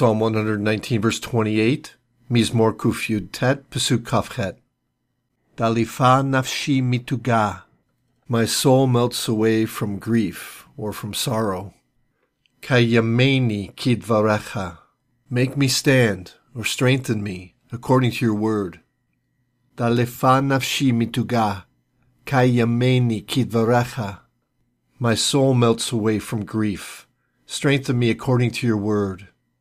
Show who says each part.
Speaker 1: Psalm 119, verse 28, Mizmor Kuf Yud Tet, Pasuk Kaf Het. Dalifa nafshi mituga. My soul melts away from grief or from sorrow. Kayameni kidvarecha. Make me stand or strengthen me according to your word. Dalifa nafshi mituga. Kayameni kidvarecha. My soul melts away from grief. Strengthen me according to your word.